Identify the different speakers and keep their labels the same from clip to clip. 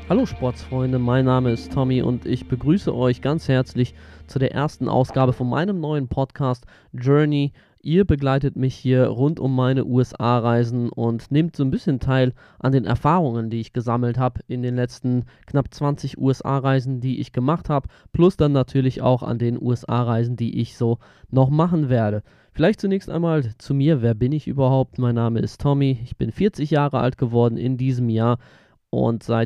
Speaker 1: Hallo Sportsfreunde, mein Name ist Tommy und ich begrüße euch ganz herzlich zu der ersten Ausgabe von meinem neuen Podcast Journey. Ihr begleitet mich hier rund um meine USA-Reisen und nehmt so ein bisschen teil an den Erfahrungen, die ich gesammelt habe in den letzten knapp 20 USA-Reisen, die ich gemacht habe, plus dann natürlich auch an den USA-Reisen, die ich so noch machen werde. Vielleicht zunächst einmal zu mir, wer bin ich überhaupt? Mein Name ist Tommy, ich bin 40 Jahre alt geworden in diesem Jahr. Und seit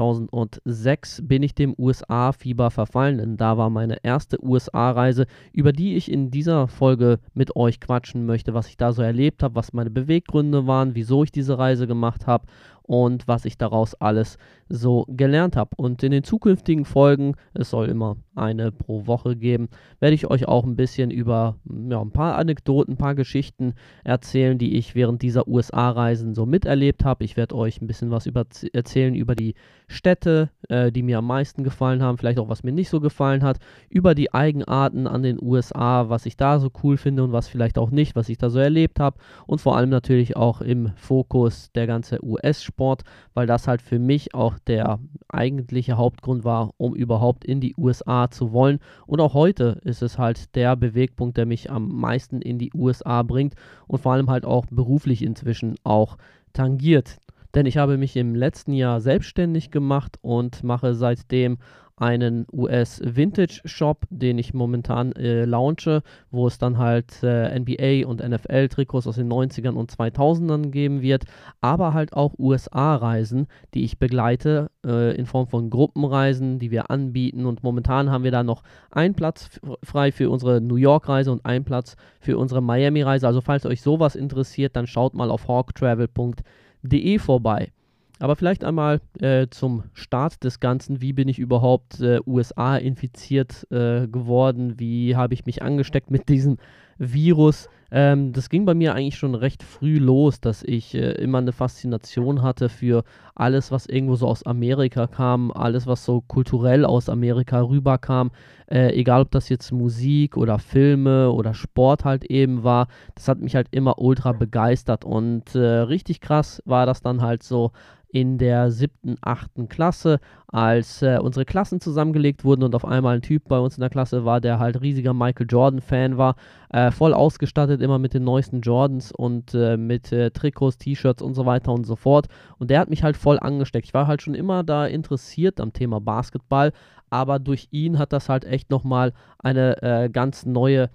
Speaker 1: 2006 bin ich dem USA-Fieber verfallen, denn da war meine erste USA-Reise, über die ich in dieser Folge mit euch quatschen möchte, was ich da so erlebt habe, was meine Beweggründe waren, wieso ich diese Reise gemacht habe und was ich daraus alles so gelernt habe. Und in den zukünftigen Folgen, es soll immer eine pro Woche geben, werde ich euch auch ein bisschen über ein paar Anekdoten, ein paar Geschichten erzählen, die ich während dieser USA-Reisen so miterlebt habe. Ich werde euch ein bisschen was erzählen über die Städte, die mir am meisten gefallen haben, vielleicht auch was mir nicht so gefallen hat, über die Eigenarten an den USA, was ich da so cool finde und was vielleicht auch nicht, was ich da so erlebt habe und vor allem natürlich auch im Fokus der ganze US-Sport, weil das halt für mich auch der eigentliche Hauptgrund war, um überhaupt in die USA zu wollen. Und auch heute ist es halt der Bewegpunkt, der mich am meisten in die USA bringt und vor allem halt auch beruflich inzwischen auch tangiert. Denn ich habe mich im letzten Jahr selbstständig gemacht und mache seitdem einen US-Vintage-Shop, den ich momentan launche, wo es dann halt NBA- und NFL-Trikots aus den 90ern und 2000ern geben wird, aber halt auch USA-Reisen, die ich begleite in Form von Gruppenreisen, die wir anbieten, und momentan haben wir da noch einen Platz frei für unsere New York-Reise und einen Platz für unsere Miami-Reise. Also falls euch sowas interessiert, dann schaut mal auf hawktravel.de vorbei. Aber vielleicht einmal zum Start des Ganzen. Wie bin ich überhaupt USA infiziert geworden? Wie habe ich mich angesteckt mit diesem Virus? Das ging bei mir eigentlich schon recht früh los, dass ich immer eine Faszination hatte für alles, was irgendwo so aus Amerika kam, alles, was so kulturell aus Amerika rüberkam. Egal, ob das jetzt Musik oder Filme oder Sport halt eben war. Das hat mich halt immer ultra begeistert. Und richtig krass war das dann halt so in der 7., 8. Klasse, als unsere Klassen zusammengelegt wurden und auf einmal ein Typ bei uns in der Klasse war, der halt riesiger Michael Jordan-Fan war, voll ausgestattet immer mit den neuesten Jordans und mit Trikots, T-Shirts und so weiter und so fort. Und der hat mich halt voll angesteckt. Ich war halt schon immer da interessiert am Thema Basketball, aber durch ihn hat das halt echt nochmal eine ganz neue,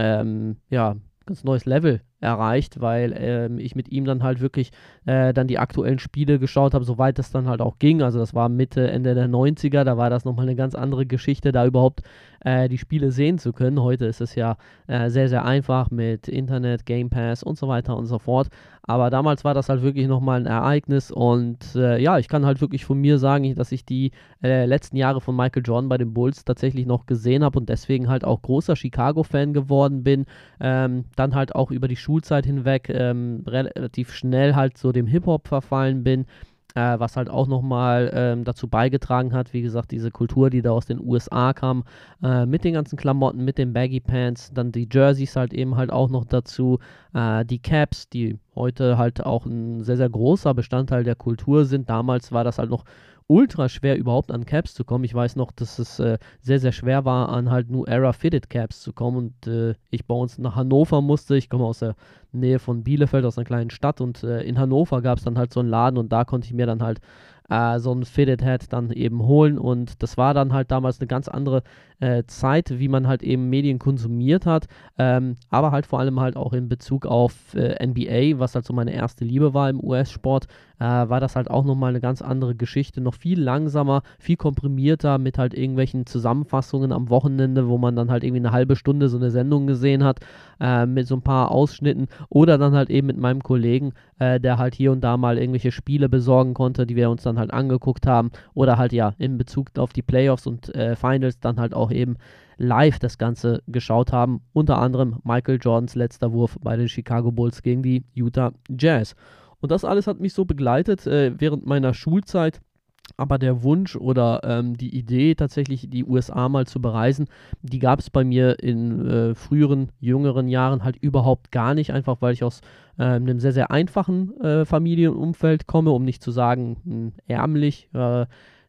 Speaker 1: ganz neues Level erreicht, weil ich mit ihm dann halt wirklich dann die aktuellen Spiele geschaut habe, soweit das dann halt auch ging. Also das war Mitte, Ende der 90er, da war das nochmal eine ganz andere Geschichte, da überhaupt die Spiele sehen zu können. Heute ist es ja sehr, sehr einfach mit Internet, Game Pass und so weiter und so fort. Aber damals war das halt wirklich nochmal ein Ereignis und ich kann halt wirklich von mir sagen, dass ich die letzten Jahre von Michael Jordan bei den Bulls tatsächlich noch gesehen habe und deswegen halt auch großer Chicago-Fan geworden bin. Dann halt auch über die Schulzeit hinweg relativ schnell halt so dem Hip-Hop verfallen bin, was halt auch nochmal dazu beigetragen hat, wie gesagt, diese Kultur, die da aus den USA kam, mit den ganzen Klamotten, mit den Baggy Pants, dann die Jerseys halt eben halt auch noch dazu, die Caps, die heute halt auch ein sehr, sehr großer Bestandteil der Kultur sind. Damals war das halt noch ultra schwer, überhaupt an Caps zu kommen. Ich weiß noch, dass es sehr, sehr schwer war, an halt New Era Fitted Caps zu kommen und ich bei uns nach Hannover musste. Ich komme aus der Nähe von Bielefeld, aus einer kleinen Stadt, und in Hannover gab es dann halt so einen Laden und da konnte ich mir dann halt so ein Fitted Hat dann eben holen und das war dann halt damals eine ganz andere Zeit, wie man halt eben Medien konsumiert hat, aber halt vor allem halt auch in Bezug auf NBA, was halt so meine erste Liebe war im US-Sport, war das halt auch nochmal eine ganz andere Geschichte, noch viel langsamer, viel komprimierter mit halt irgendwelchen Zusammenfassungen am Wochenende, wo man dann halt irgendwie eine halbe Stunde so eine Sendung gesehen hat, mit so ein paar Ausschnitten oder dann halt eben mit meinem Kollegen, der halt hier und da mal irgendwelche Spiele besorgen konnte, die wir uns dann halt angeguckt haben oder halt ja in Bezug auf die Playoffs und Finals dann halt auch eben live das Ganze geschaut haben. Unter anderem Michael Jordans letzter Wurf bei den Chicago Bulls gegen die Utah Jazz. Und das alles hat mich so begleitet während meiner Schulzeit. Aber der Wunsch oder die Idee, tatsächlich die USA mal zu bereisen, die gab es bei mir in früheren, jüngeren Jahren halt überhaupt gar nicht. Einfach weil ich aus einem sehr, sehr einfachen Familienumfeld komme, um nicht zu sagen ärmlich.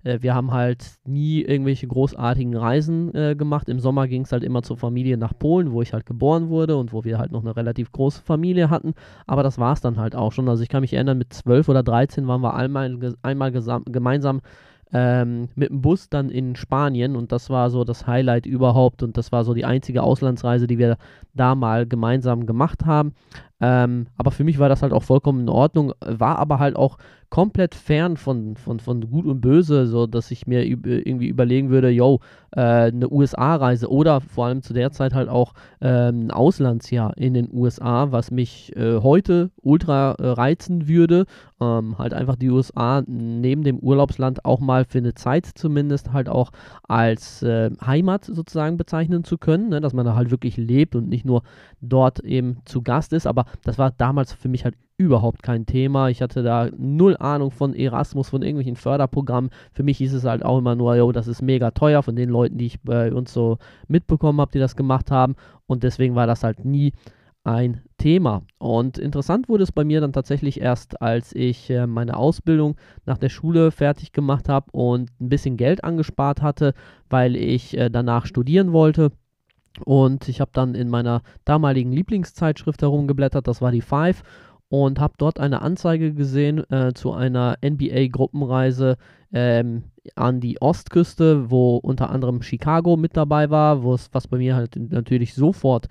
Speaker 1: wir haben halt nie irgendwelche großartigen Reisen gemacht. Im Sommer ging es halt immer zur Familie nach Polen, wo ich halt geboren wurde und wo wir halt noch eine relativ große Familie hatten. Aber das war es dann halt auch schon. Also ich kann mich erinnern, mit 12 oder 13 waren wir einmal gemeinsam mit dem Bus dann in Spanien und das war so das Highlight überhaupt und das war so die einzige Auslandsreise, die wir da mal gemeinsam gemacht haben. Aber für mich war das halt auch vollkommen in Ordnung, war aber halt auch komplett fern von Gut und Böse, so dass ich mir irgendwie überlegen würde, eine USA-Reise oder vor allem zu der Zeit halt auch ein Auslandsjahr in den USA, was mich heute ultra reizen würde, halt einfach die USA neben dem Urlaubsland auch mal für eine Zeit zumindest halt auch als Heimat sozusagen bezeichnen zu können, ne? Dass man da halt wirklich lebt und nicht nur dort eben zu Gast ist, aber das war damals für mich halt überhaupt kein Thema. Ich hatte da null Ahnung von Erasmus, von irgendwelchen Förderprogrammen. Für mich hieß es halt auch immer nur, das ist mega teuer von den Leuten, die ich bei uns so mitbekommen habe, die das gemacht haben und deswegen war das halt nie ein Thema. Und interessant wurde es bei mir dann tatsächlich erst, als ich meine Ausbildung nach der Schule fertig gemacht habe und ein bisschen Geld angespart hatte, weil ich danach studieren wollte. Und ich habe dann in meiner damaligen Lieblingszeitschrift herumgeblättert, das war die Five, und habe dort eine Anzeige gesehen zu einer NBA-Gruppenreise an die Ostküste, wo unter anderem Chicago mit dabei war, was bei mir halt natürlich sofort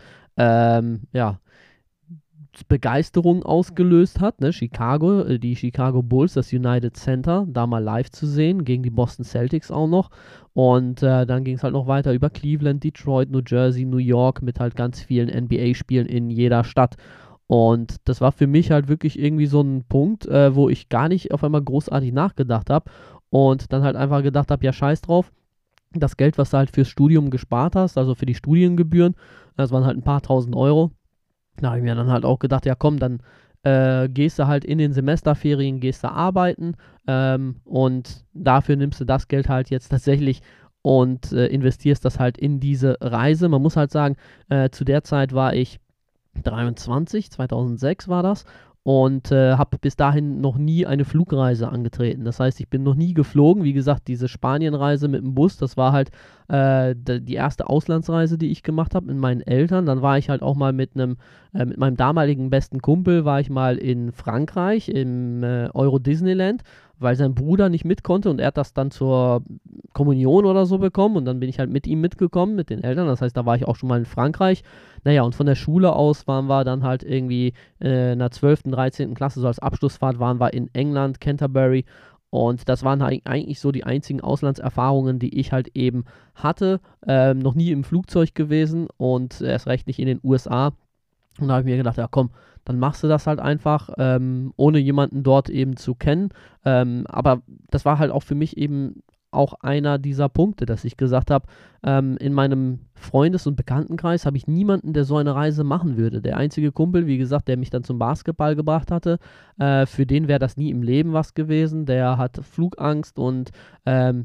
Speaker 1: Begeisterung ausgelöst hat, ne? Chicago, die Chicago Bulls, das United Center, da mal live zu sehen, gegen die Boston Celtics auch noch. Und dann ging es halt noch weiter über Cleveland, Detroit, New Jersey, New York mit halt ganz vielen NBA-Spielen in jeder Stadt. Und das war für mich halt wirklich irgendwie so ein Punkt, wo ich gar nicht auf einmal großartig nachgedacht habe und dann halt einfach gedacht habe, ja scheiß drauf, das Geld, was du halt fürs Studium gespart hast, also für die Studiengebühren, das waren halt ein paar tausend Euro. Da habe ich mir dann halt auch gedacht, ja komm, dann gehst du halt in den Semesterferien, gehst du arbeiten und dafür nimmst du das Geld halt jetzt tatsächlich und investierst das halt in diese Reise. Man muss halt sagen, zu der Zeit war ich 23, 2006 war das und habe bis dahin noch nie eine Flugreise angetreten. Das heißt, ich bin noch nie geflogen. Wie gesagt, diese Spanienreise mit dem Bus, das war halt die erste Auslandsreise, die ich gemacht habe mit meinen Eltern. Dann war ich halt auch mal mit meinem damaligen besten Kumpel, war ich mal in Frankreich im Euro Disneyland, weil sein Bruder nicht mit konnte und er hat das dann zur Kommunion oder so bekommen und dann bin ich halt mit ihm mitgekommen, mit den Eltern. Das heißt, da war ich auch schon mal in Frankreich. Naja, und von der Schule aus waren wir dann halt irgendwie in der 12., 13. Klasse, so als Abschlussfahrt waren wir in England, Canterbury. Und das waren eigentlich so die einzigen Auslandserfahrungen, die ich halt eben hatte. Noch nie im Flugzeug gewesen und erst recht nicht in den USA. Und da habe ich mir gedacht, ja komm, dann machst du das halt einfach, ohne jemanden dort eben zu kennen. Aber das war halt auch für mich eben auch einer dieser Punkte, dass ich gesagt habe, in meinem Freundes- und Bekanntenkreis habe ich niemanden, der so eine Reise machen würde. Der einzige Kumpel, wie gesagt, der mich dann zum Basketball gebracht hatte, für den wäre das nie im Leben was gewesen. Der hat Flugangst und der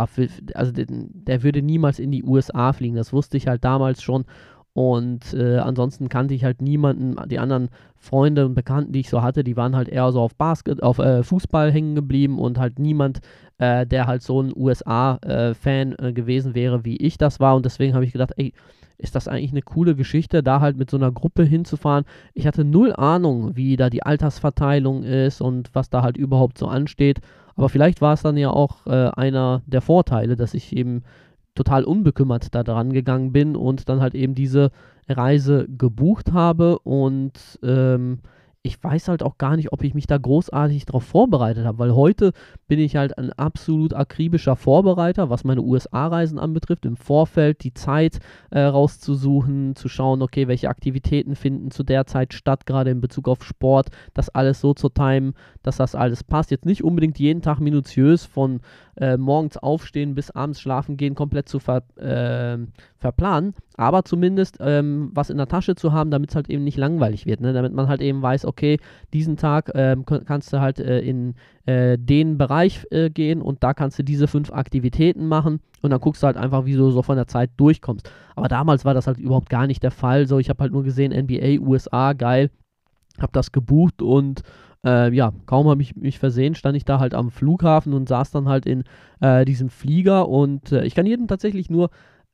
Speaker 1: würde niemals in die USA fliegen. Das wusste ich halt damals schon. Und ansonsten kannte ich halt niemanden, die anderen Freunde und Bekannten, die ich so hatte, die waren halt eher so auf Fußball hängen geblieben und halt niemand, der halt so ein USA-Fan gewesen wäre, wie ich das war. Und deswegen habe ich gedacht, ey, ist das eigentlich eine coole Geschichte, da halt mit so einer Gruppe hinzufahren. Ich hatte null Ahnung, wie da die Altersverteilung ist und was da halt überhaupt so ansteht. Aber vielleicht war es dann ja auch einer der Vorteile, dass ich eben total unbekümmert da dran gegangen bin und dann halt eben diese Reise gebucht habe und ich weiß halt auch gar nicht, ob ich mich da großartig drauf vorbereitet habe, weil heute bin ich halt ein absolut akribischer Vorbereiter, was meine USA-Reisen anbetrifft, im Vorfeld die Zeit rauszusuchen, zu schauen, okay, welche Aktivitäten finden zu der Zeit statt, gerade in Bezug auf Sport, das alles so zu timen, dass das alles passt. Jetzt nicht unbedingt jeden Tag minutiös von morgens aufstehen bis abends schlafen gehen komplett zu verplanen, aber zumindest was in der Tasche zu haben, damit es halt eben nicht langweilig wird, ne? Damit man halt eben weiß, okay, diesen Tag kannst du halt in den Bereich gehen und da kannst du diese 5 Aktivitäten machen und dann guckst du halt einfach, wie du so von der Zeit durchkommst. Aber damals war das halt überhaupt gar nicht der Fall, so ich habe halt nur gesehen, NBA, USA, geil, habe das gebucht und ja, kaum habe ich mich versehen, stand ich da halt am Flughafen und saß dann halt in diesem Flieger und ich kann jedem tatsächlich nur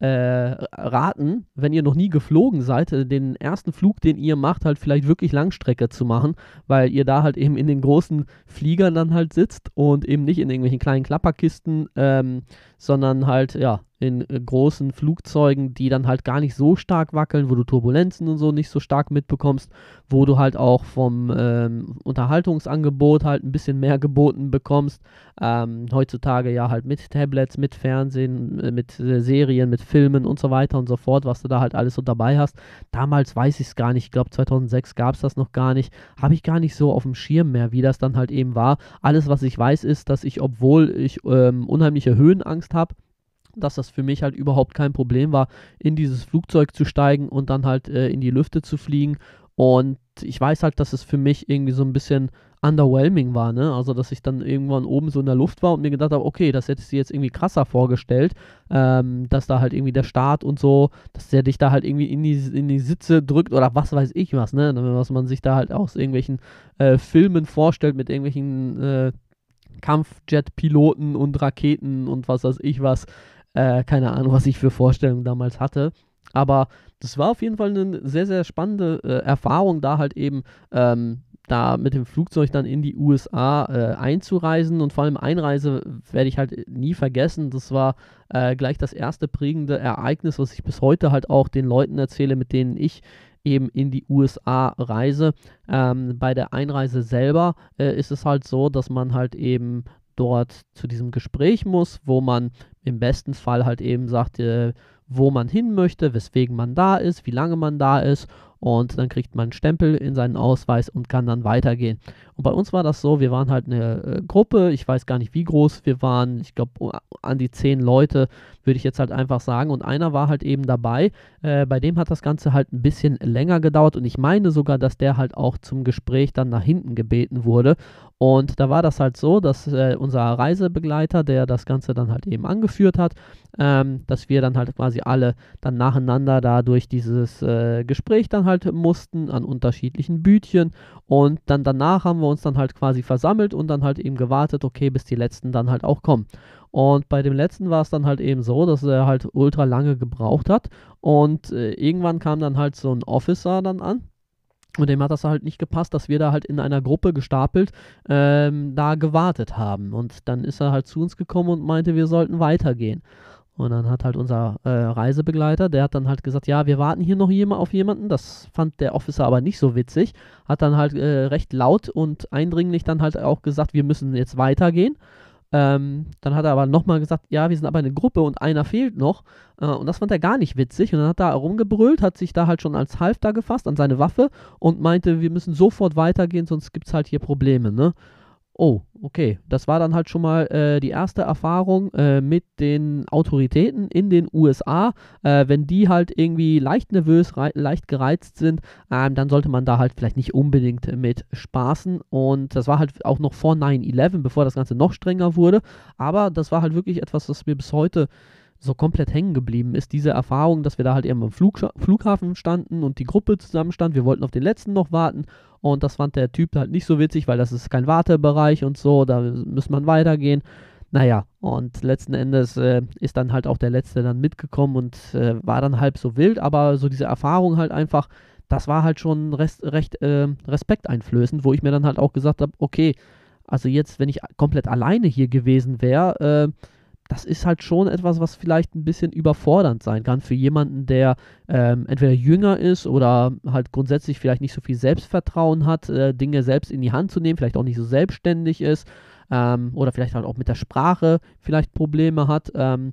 Speaker 1: raten, wenn ihr noch nie geflogen seid, den ersten Flug, den ihr macht, halt vielleicht wirklich Langstrecke zu machen, weil ihr da halt eben in den großen Fliegern dann halt sitzt und eben nicht in irgendwelchen kleinen Klapperkisten, sondern halt, ja, in großen Flugzeugen, die dann halt gar nicht so stark wackeln, wo du Turbulenzen und so nicht so stark mitbekommst, wo du halt auch vom Unterhaltungsangebot halt ein bisschen mehr geboten bekommst. Heutzutage ja halt mit Tablets, mit Fernsehen, mit Serien, mit Filmen und so weiter und so fort, was du da halt alles so dabei hast. Damals weiß ich es gar nicht, ich glaube 2006 gab es das noch gar nicht, habe ich gar nicht so auf dem Schirm mehr, wie das dann halt eben war. Alles, was ich weiß, ist, dass ich, obwohl ich unheimliche Höhenangst habe, dass das für mich halt überhaupt kein Problem war, in dieses Flugzeug zu steigen und dann halt in die Lüfte zu fliegen. Und ich weiß halt, dass es für mich irgendwie so ein bisschen underwhelming war, ne? Also, dass ich dann irgendwann oben so in der Luft war und mir gedacht habe, okay, das hättest du jetzt irgendwie krasser vorgestellt, dass da halt irgendwie der Start und so, dass der dich da halt irgendwie in die Sitze drückt oder was weiß ich was, ne? Was man sich da halt aus irgendwelchen Filmen vorstellt mit irgendwelchen Kampfjet-Piloten und Raketen und was weiß ich was. Keine Ahnung, was ich für Vorstellungen damals hatte. Aber das war auf jeden Fall eine sehr, sehr spannende Erfahrung, da halt eben da mit dem Flugzeug dann in die USA einzureisen. Und vor allem Einreise werde ich halt nie vergessen. Das war gleich das erste prägende Ereignis, was ich bis heute halt auch den Leuten erzähle, mit denen ich eben in die USA reise. Bei der Einreise selber ist es halt so, dass man halt eben dort zu diesem Gespräch muss, wo man im besten Fall halt eben sagt, wo man hin möchte, weswegen man da ist, wie lange man da ist und dann kriegt man einen Stempel in seinen Ausweis und kann dann weitergehen. Und bei uns war das so, wir waren halt eine Gruppe, ich weiß gar nicht wie groß wir waren, ich glaube an die 10 Leute, würde ich jetzt halt einfach sagen und einer war halt eben dabei, bei dem hat das Ganze halt ein bisschen länger gedauert und ich meine sogar, dass der halt auch zum Gespräch dann nach hinten gebeten wurde und da war das halt so, dass unser Reisebegleiter, der das Ganze dann halt eben angeführt hat, dass wir dann halt quasi alle dann nacheinander da durch dieses Gespräch dann halt mussten an unterschiedlichen Bütchen und dann danach haben wir uns dann halt quasi versammelt und dann halt eben gewartet, okay, bis die Letzten dann halt auch kommen. Und bei dem Letzten war es dann halt eben so, dass er halt ultra lange gebraucht hat und irgendwann kam dann halt so ein Officer dann an. Und dem hat das halt nicht gepasst, dass wir da halt in einer Gruppe gestapelt da gewartet haben. Und dann ist er halt zu uns gekommen und meinte, wir sollten weitergehen. Und dann hat halt unser Reisebegleiter, der hat dann halt gesagt, ja, wir warten hier noch auf jemanden. Das fand der Officer aber nicht so witzig. Hat dann halt recht laut und eindringlich dann halt auch gesagt, wir müssen jetzt weitergehen. Dann hat er aber nochmal gesagt, ja, wir sind aber eine Gruppe und einer fehlt noch. Und das fand er gar nicht witzig. Und dann hat er rumgebrüllt, hat sich da halt schon als Halfter gefasst an seine Waffe und meinte, wir müssen sofort weitergehen, sonst gibt es halt hier Probleme, ne? Oh, okay. Das war dann halt schon mal die erste Erfahrung mit den Autoritäten in den USA. Wenn die halt irgendwie leicht nervös, leicht gereizt sind, dann sollte man da halt vielleicht nicht unbedingt mit spaßen. Und das war halt auch noch vor 9/11, bevor das Ganze noch strenger wurde. Aber das war halt wirklich etwas, was mir bis heute so komplett hängen geblieben ist, diese Erfahrung, dass wir da halt eben am Flughafen standen und die Gruppe zusammenstand, wir wollten auf den letzten noch warten und das fand der Typ halt nicht so witzig, weil das ist kein Wartebereich und so, da muss man weitergehen. Naja, und letzten Endes ist dann halt auch der Letzte dann mitgekommen und war dann halb so wild, aber so diese Erfahrung halt einfach, das war halt schon recht respekteinflößend, wo ich mir dann halt auch gesagt habe, okay, also jetzt, wenn ich komplett alleine hier gewesen wäre, das ist halt schon etwas, was vielleicht ein bisschen überfordernd sein kann für jemanden, der entweder jünger ist oder halt grundsätzlich vielleicht nicht so viel Selbstvertrauen hat, Dinge selbst in die Hand zu nehmen, vielleicht auch nicht so selbstständig ist oder vielleicht halt auch mit der Sprache vielleicht Probleme hat.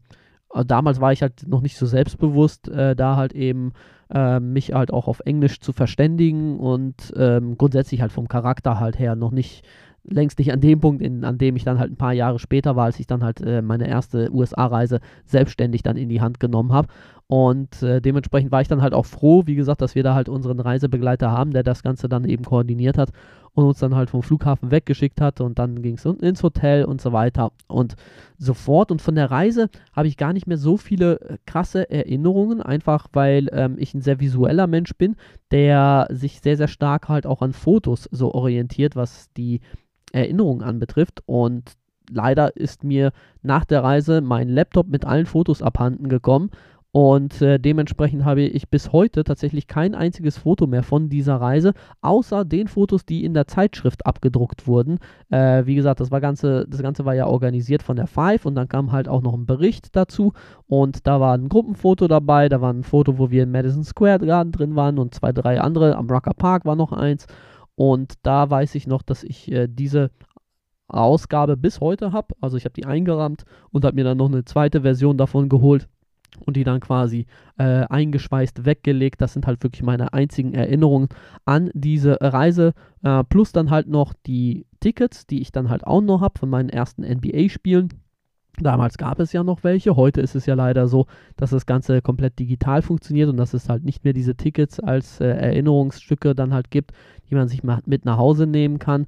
Speaker 1: Damals war ich halt noch nicht so selbstbewusst, da halt eben mich halt auch auf Englisch zu verständigen und grundsätzlich halt vom Charakter halt her noch nicht längst nicht an dem Punkt, an dem ich dann halt ein paar Jahre später war, als ich dann halt meine erste USA-Reise selbstständig dann in die Hand genommen habe. Und dementsprechend war ich dann halt auch froh, wie gesagt, dass wir da halt unseren Reisebegleiter haben, der das Ganze dann eben koordiniert hat und uns dann halt vom Flughafen weggeschickt hat und dann ging es ins Hotel und so weiter und so fort. Und von der Reise habe ich gar nicht mehr so viele krasse Erinnerungen, einfach weil ich ein sehr visueller Mensch bin, der sich sehr, sehr stark halt auch an Fotos so orientiert, was die Erinnerungen anbetrifft. Und leider ist mir nach der Reise mein Laptop mit allen Fotos abhanden gekommen. Und dementsprechend habe ich bis heute tatsächlich kein einziges Foto mehr von dieser Reise, außer den Fotos, die in der Zeitschrift abgedruckt wurden. Wie gesagt, das Ganze war ja organisiert von der Five und dann kam halt auch noch ein Bericht dazu. Und da war ein Gruppenfoto dabei, da war ein Foto, wo wir im Madison Square Garden drin waren und 2, 3 andere. Am Rucker Park war noch eins. Und da weiß ich noch, dass ich diese Ausgabe bis heute habe. Also ich habe die eingerahmt und habe mir dann noch eine zweite Version davon geholt und die dann quasi eingeschweißt weggelegt. Das sind halt wirklich meine einzigen Erinnerungen an diese Reise. Plus dann halt noch die Tickets, die ich dann halt auch noch habe von meinen ersten NBA-Spielen. Damals gab es ja noch welche. Heute ist es ja leider so, dass das Ganze komplett digital funktioniert und dass es halt nicht mehr diese Tickets als Erinnerungsstücke dann halt gibt, die man sich mal mit nach Hause nehmen kann.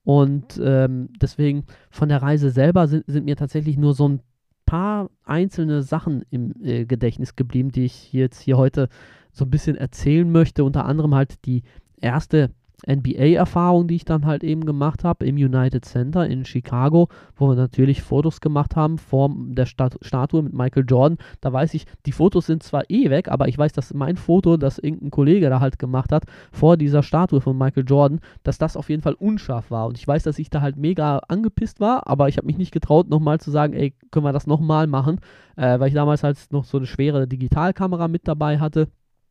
Speaker 1: Und deswegen von der Reise selber sind mir tatsächlich nur so ein paar einzelne Sachen im Gedächtnis geblieben, die ich jetzt hier heute so ein bisschen erzählen möchte. Unter anderem halt die erste NBA-Erfahrung, die ich dann halt eben gemacht habe im United Center in Chicago, wo wir natürlich Fotos gemacht haben vor der Statue mit Michael Jordan. Da weiß ich, die Fotos sind zwar weg, aber ich weiß, dass mein Foto, das irgendein Kollege da halt gemacht hat, vor dieser Statue von Michael Jordan, dass das auf jeden Fall unscharf war. Und ich weiß, dass ich da halt mega angepisst war, aber ich habe mich nicht getraut, nochmal zu sagen, ey, können wir das nochmal machen, weil ich damals halt noch so eine schwere Digitalkamera mit dabei hatte.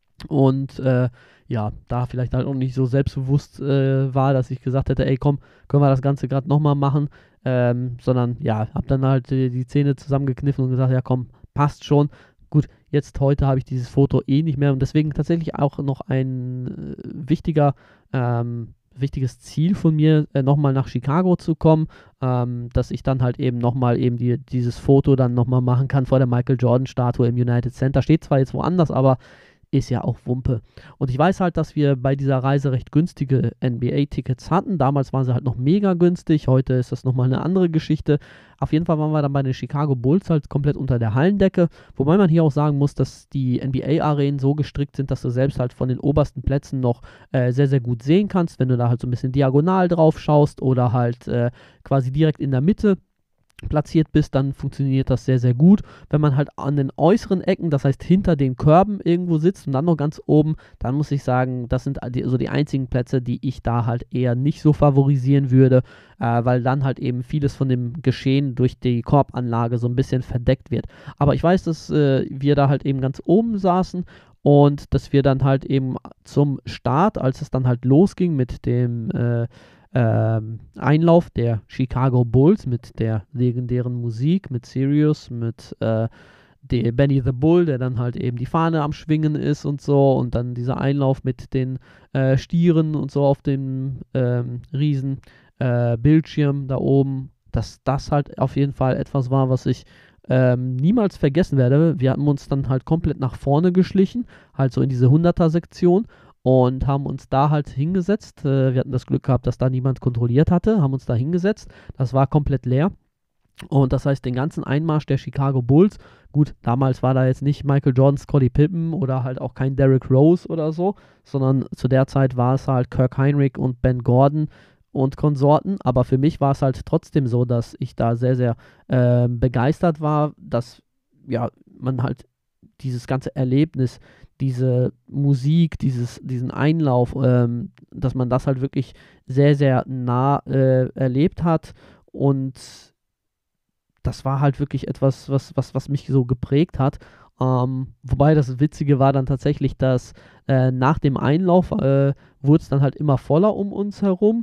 Speaker 1: Und ja, da vielleicht halt auch nicht so selbstbewusst war, dass ich gesagt hätte, ey komm, können wir das Ganze gerade nochmal machen, sondern ja, hab dann halt die Zähne zusammengekniffen und gesagt, ja komm, passt schon. Gut, jetzt heute habe ich dieses Foto nicht mehr und deswegen tatsächlich auch noch ein wichtiges Ziel von mir, nochmal nach Chicago zu kommen, dass ich dann halt eben nochmal eben dieses Foto dann nochmal machen kann vor der Michael Jordan Statue im United Center. Steht zwar jetzt woanders, aber ist ja auch Wumpe. Und ich weiß halt, dass wir bei dieser Reise recht günstige NBA-Tickets hatten. Damals waren sie halt noch mega günstig. Heute ist das nochmal eine andere Geschichte. Auf jeden Fall waren wir dann bei den Chicago Bulls halt komplett unter der Hallendecke. Wobei man hier auch sagen muss, dass die NBA-Arenen so gestrickt sind, dass du selbst halt von den obersten Plätzen noch sehr, sehr gut sehen kannst, wenn du da halt so ein bisschen diagonal drauf schaust oder halt quasi direkt in der Mitte platziert bist, dann funktioniert das sehr, sehr gut. Wenn man halt an den äußeren Ecken, das heißt hinter den Körben irgendwo sitzt und dann noch ganz oben, dann muss ich sagen, das sind so die einzigen Plätze, die ich da halt eher nicht so favorisieren würde, weil dann halt eben vieles von dem Geschehen durch die Korbanlage so ein bisschen verdeckt wird. Aber ich weiß, dass wir da halt eben ganz oben saßen und dass wir dann halt eben zum Start, als es dann halt losging mit dem Einlauf der Chicago Bulls mit der legendären Musik, mit Sirius, mit Benny the Bull, der dann halt eben die Fahne am Schwingen ist und so und dann dieser Einlauf mit den Stieren und so auf dem riesen Bildschirm da oben, dass das halt auf jeden Fall etwas war, was ich niemals vergessen werde. Wir haben uns dann halt komplett nach vorne geschlichen, halt so in diese 100er-Sektion und haben uns da halt hingesetzt. Wir hatten das Glück gehabt, dass da niemand kontrolliert hatte, haben uns da hingesetzt. Das war komplett leer. Und das heißt, den ganzen Einmarsch der Chicago Bulls, gut, damals war da jetzt nicht Michael Jordan, Scottie Pippen oder halt auch kein Derrick Rose oder so, sondern zu der Zeit war es halt Kirk Hinrich und Ben Gordon und Konsorten. Aber für mich war es halt trotzdem so, dass ich da sehr, sehr begeistert war, dass ja, man halt dieses ganze Erlebnis, diese Musik, diesen Einlauf, dass man das halt wirklich sehr, sehr nah erlebt hat und das war halt wirklich etwas, was mich so geprägt hat. Wobei das Witzige war dann tatsächlich, dass nach dem Einlauf wurde es dann halt immer voller um uns herum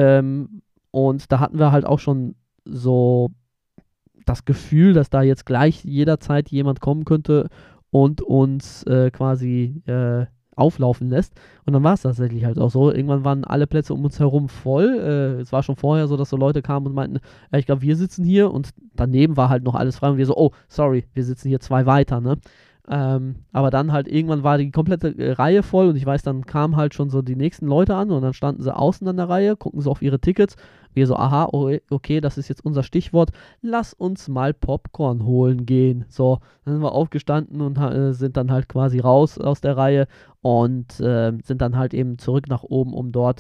Speaker 1: und da hatten wir halt auch schon so das Gefühl, dass da jetzt gleich jederzeit jemand kommen könnte und uns quasi auflaufen lässt. Und dann war es tatsächlich halt auch so. Irgendwann waren alle Plätze um uns herum voll. Es war schon vorher so, dass so Leute kamen und meinten, ich glaube, wir sitzen hier und daneben war halt noch alles frei und wir so, oh, sorry, wir sitzen hier 2 weiter, ne? Aber dann halt irgendwann war die komplette Reihe voll und ich weiß, dann kamen halt schon so die nächsten Leute an und dann standen sie außen an der Reihe, gucken so auf ihre Tickets. Wir so, aha, okay, das ist jetzt unser Stichwort. Lass uns mal Popcorn holen gehen. So, dann sind wir aufgestanden und sind dann halt quasi raus aus der Reihe und sind dann halt eben zurück nach oben, um dort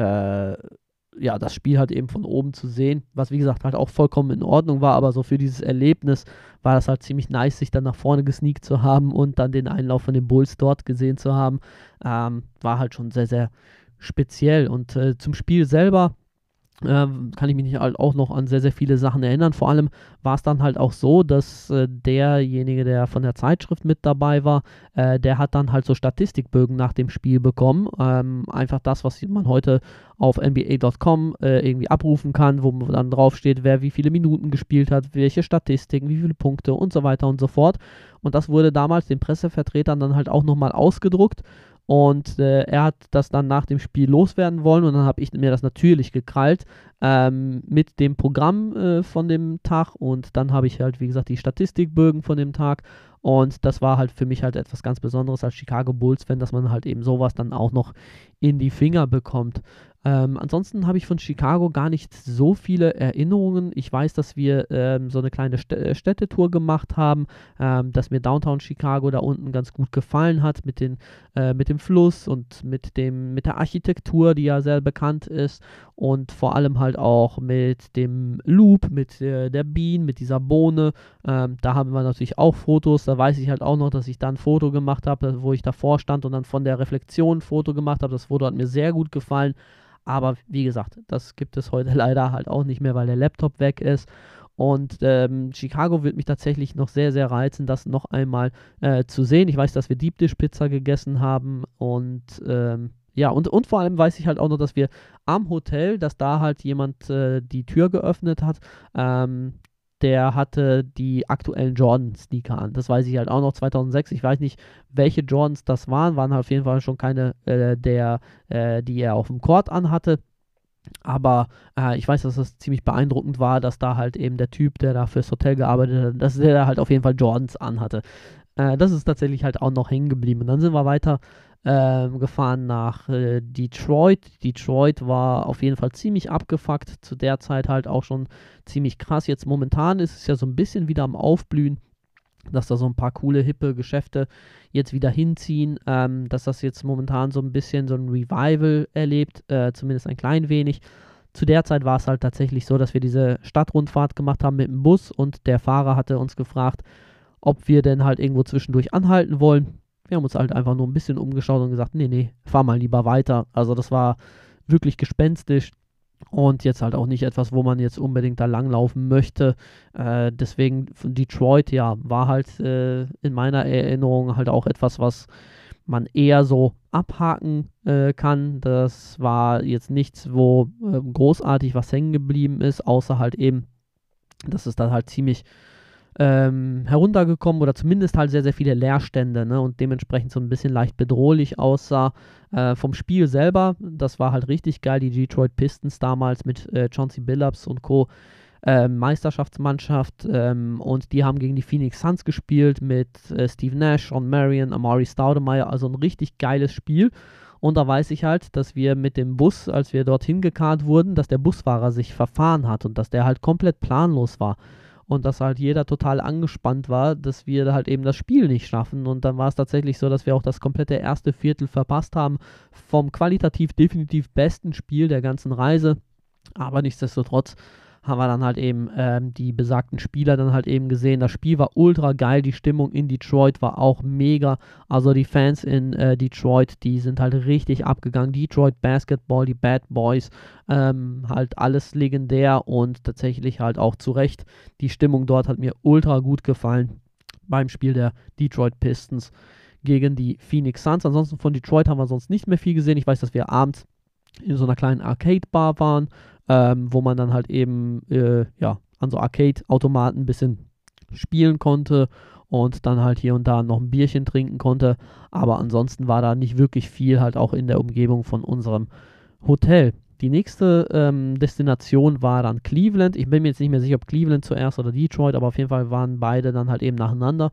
Speaker 1: ja, das Spiel halt eben von oben zu sehen, was wie gesagt halt auch vollkommen in Ordnung war, aber so für dieses Erlebnis war das halt ziemlich nice, sich dann nach vorne gesneakt zu haben und dann den Einlauf von den Bulls dort gesehen zu haben, war halt schon sehr, sehr speziell. Und zum Spiel selber kann ich mich nicht halt auch noch an sehr, sehr viele Sachen erinnern. Vor allem war es dann halt auch so, dass derjenige, der von der Zeitschrift mit dabei war, der hat dann halt so Statistikbögen nach dem Spiel bekommen. Einfach das, was man heute auf NBA.com irgendwie abrufen kann, wo dann draufsteht, wer wie viele Minuten gespielt hat, welche Statistiken, wie viele Punkte und so weiter und so fort. Und das wurde damals den Pressevertretern dann halt auch nochmal ausgedruckt. Und er hat das dann nach dem Spiel loswerden wollen und dann habe ich mir das natürlich gekrallt mit dem Programm von dem Tag und dann habe ich halt, wie gesagt, die Statistikbögen von dem Tag und das war halt für mich halt etwas ganz Besonderes als Chicago Bulls-Fan, dass man halt eben sowas dann auch noch in die Finger bekommt. Ansonsten habe ich von Chicago gar nicht so viele Erinnerungen. Ich weiß, dass wir so eine kleine Städtetour gemacht haben, dass mir Downtown Chicago da unten ganz gut gefallen hat mit dem Fluss und mit der Architektur, die ja sehr bekannt ist und vor allem halt auch mit dem Loop, mit der Bean, mit dieser Bohne. Da haben wir natürlich auch Fotos. Da weiß ich halt auch noch, dass ich da ein Foto gemacht habe, wo ich davor stand und dann von der Reflexion ein Foto gemacht habe. Das Foto hat mir sehr gut gefallen. Aber wie gesagt, das gibt es heute leider halt auch nicht mehr, weil der Laptop weg ist. Und Chicago wird mich tatsächlich noch sehr, sehr reizen, das noch einmal zu sehen. Ich weiß, dass wir Deep Dish Pizza gegessen haben und ja, und vor allem weiß ich halt auch noch, dass wir am Hotel, dass da halt jemand die Tür geöffnet hat, der hatte die aktuellen Jordan-Sneaker an. Das weiß ich halt auch noch, 2006. Ich weiß nicht, welche Jordans das waren halt auf jeden Fall schon keine, die er auf dem Court anhatte. Aber ich weiß, dass das ziemlich beeindruckend war, dass da halt eben der Typ, der da fürs Hotel gearbeitet hat, dass der halt auf jeden Fall Jordans anhatte. Das ist tatsächlich halt auch noch hängen geblieben. Und dann sind wir weiter gefahren nach Detroit. Detroit war auf jeden Fall ziemlich abgefuckt, zu der Zeit halt auch schon ziemlich krass. Jetzt momentan ist es ja so ein bisschen wieder am Aufblühen, dass da so ein paar coole, hippe Geschäfte jetzt wieder hinziehen, dass das jetzt momentan so ein bisschen so ein Revival erlebt, zumindest ein klein wenig. Zu der Zeit war es halt tatsächlich so, dass wir diese Stadtrundfahrt gemacht haben mit dem Bus und der Fahrer hatte uns gefragt, ob wir denn halt irgendwo zwischendurch anhalten wollen. Wir haben uns halt einfach nur ein bisschen umgeschaut und gesagt, nee, fahr mal lieber weiter. Also das war wirklich gespenstisch und jetzt halt auch nicht etwas, wo man jetzt unbedingt da langlaufen möchte. Deswegen Detroit, ja, war halt in meiner Erinnerung halt auch etwas, was man eher so abhaken kann. Das war jetzt nichts, wo großartig was hängen geblieben ist, außer halt eben, dass es dann halt ziemlich heruntergekommen oder zumindest halt sehr, sehr viele Leerstände, ne, und dementsprechend so ein bisschen leicht bedrohlich aussah. Vom Spiel selber, das war halt richtig geil, die Detroit Pistons damals mit Chauncey Billups und Co. Meisterschaftsmannschaft und die haben gegen die Phoenix Suns gespielt mit Steve Nash, Sean Marion, Amari Stoudemire, also ein richtig geiles Spiel. Und da weiß ich halt, dass wir mit dem Bus, als wir dorthin gekarrt wurden, dass der Busfahrer sich verfahren hat und dass der halt komplett planlos war. Und dass halt jeder total angespannt war, dass wir halt eben das Spiel nicht schaffen. Und dann war es tatsächlich so, dass wir auch das komplette erste Viertel verpasst haben vom qualitativ definitiv besten Spiel der ganzen Reise. Aber nichtsdestotrotz haben wir dann halt eben die besagten Spieler dann halt eben gesehen. Das Spiel war ultra geil, die Stimmung in Detroit war auch mega. Also die Fans in Detroit, die sind halt richtig abgegangen. Detroit Basketball, die Bad Boys, halt alles legendär und tatsächlich halt auch zu Recht. Die Stimmung dort hat mir ultra gut gefallen beim Spiel der Detroit Pistons gegen die Phoenix Suns. Ansonsten von Detroit haben wir sonst nicht mehr viel gesehen. Ich weiß, dass wir abends in so einer kleinen Arcade-Bar waren, wo man dann halt eben an so Arcade-Automaten ein bisschen spielen konnte und dann halt hier und da noch ein Bierchen trinken konnte. Aber ansonsten war da nicht wirklich viel halt auch in der Umgebung von unserem Hotel. Die nächste Destination war dann Cleveland. Ich bin mir jetzt nicht mehr sicher, ob Cleveland zuerst oder Detroit, aber auf jeden Fall waren beide dann halt eben nacheinander.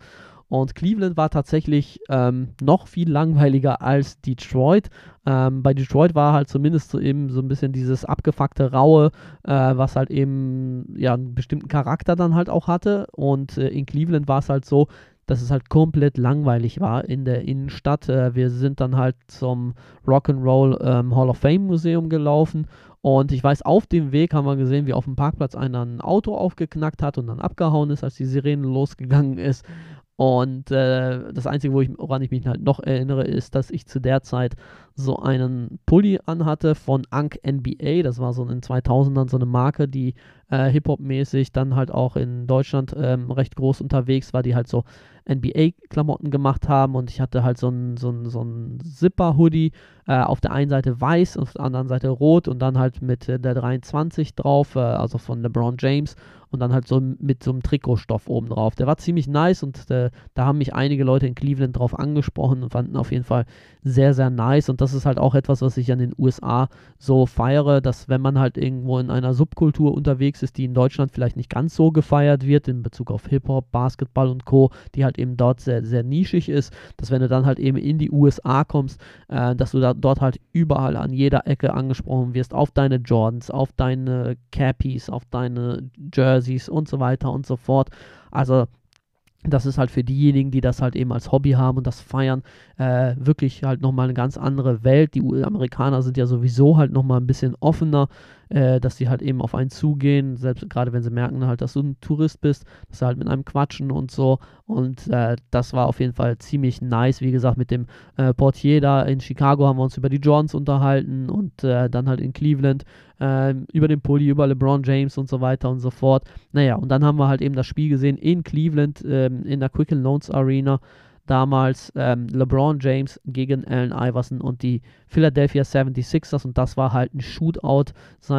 Speaker 1: Und Cleveland war tatsächlich noch viel langweiliger als Detroit. Bei Detroit war halt zumindest so eben so ein bisschen dieses abgefuckte Raue, was halt eben ja einen bestimmten Charakter dann halt auch hatte. Und in Cleveland war es halt so, dass es halt komplett langweilig war in der Innenstadt. Wir sind dann halt zum Rock'n'Roll Hall of Fame Museum gelaufen und ich weiß, auf dem Weg haben wir gesehen, wie auf dem Parkplatz einer ein Auto aufgeknackt hat und dann abgehauen ist, als die Sirene losgegangen ist. Und das Einzige, woran ich mich halt noch erinnere, ist, dass ich zu der Zeit so einen Pulli anhatte von Unk NBA. Das war so in den 2000ern so eine Marke, die Hip-Hop-mäßig dann halt auch in Deutschland recht groß unterwegs war, die halt so NBA-Klamotten gemacht haben. Und ich hatte halt so ein Zipper-Hoodie, auf der einen Seite weiß und auf der anderen Seite rot und dann halt mit der 23 drauf, also von LeBron James. Und dann halt so mit so einem Trikotstoff oben drauf. Der war ziemlich nice und da haben mich einige Leute in Cleveland drauf angesprochen und fanden auf jeden Fall sehr, sehr nice. Und das ist halt auch etwas, was ich an den USA so feiere, dass wenn man halt irgendwo in einer Subkultur unterwegs ist, die in Deutschland vielleicht nicht ganz so gefeiert wird, in Bezug auf Hip-Hop, Basketball und Co., die halt eben dort sehr, sehr nischig ist, dass wenn du dann halt eben in die USA kommst, dass du dort halt überall an jeder Ecke angesprochen wirst, auf deine Jordans, auf deine Cappies, auf deine Jerseys und so weiter und so fort. Also das ist halt für diejenigen, die das halt eben als Hobby haben und das feiern, wirklich halt nochmal eine ganz andere Welt. Die Amerikaner sind ja sowieso halt nochmal ein bisschen offener, dass sie halt eben auf einen zugehen, selbst gerade wenn sie merken halt, dass du ein Tourist bist, dass sie halt mit einem quatschen und so. Und das war auf jeden Fall ziemlich nice. Wie gesagt, mit dem Portier da in Chicago haben wir uns über die Jordans unterhalten und dann halt in Cleveland über den Pulli, über LeBron James und so weiter und so fort. Naja, und dann haben wir halt eben das Spiel gesehen in Cleveland, in der Quicken Loans Arena. Damals LeBron James gegen Allen Iverson und die Philadelphia 76ers und das war halt ein Shootout.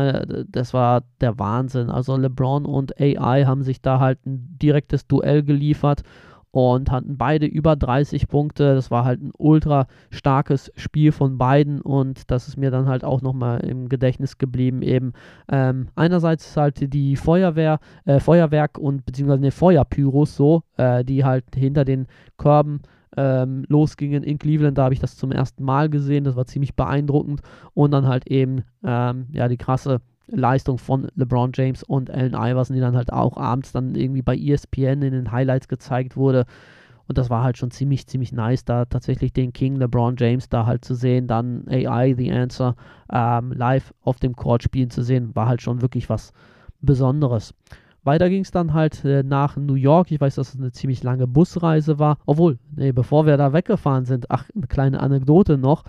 Speaker 1: Das war der Wahnsinn. Also LeBron und AI haben sich da halt ein direktes Duell geliefert und hatten beide über 30 Punkte. Das war halt ein ultra starkes Spiel von beiden und das ist mir dann halt auch nochmal im Gedächtnis geblieben eben. Einerseits halt die Feuerwerk und beziehungsweise Feuerpyros so, die halt hinter den Körben losgingen in Cleveland. Da habe ich das zum ersten Mal gesehen. Das war ziemlich beeindruckend und dann halt eben die krasse Leistung von LeBron James und Allen Iverson, die dann halt auch abends dann irgendwie bei ESPN in den Highlights gezeigt wurde. Und das war halt schon ziemlich, ziemlich nice, da tatsächlich den King LeBron James da halt zu sehen, dann AI, The Answer, live auf dem Court spielen zu sehen, war halt schon wirklich was Besonderes. Weiter ging es dann halt nach New York. Ich weiß, dass es eine ziemlich lange Busreise war. Obwohl, bevor wir da weggefahren sind, eine kleine Anekdote noch.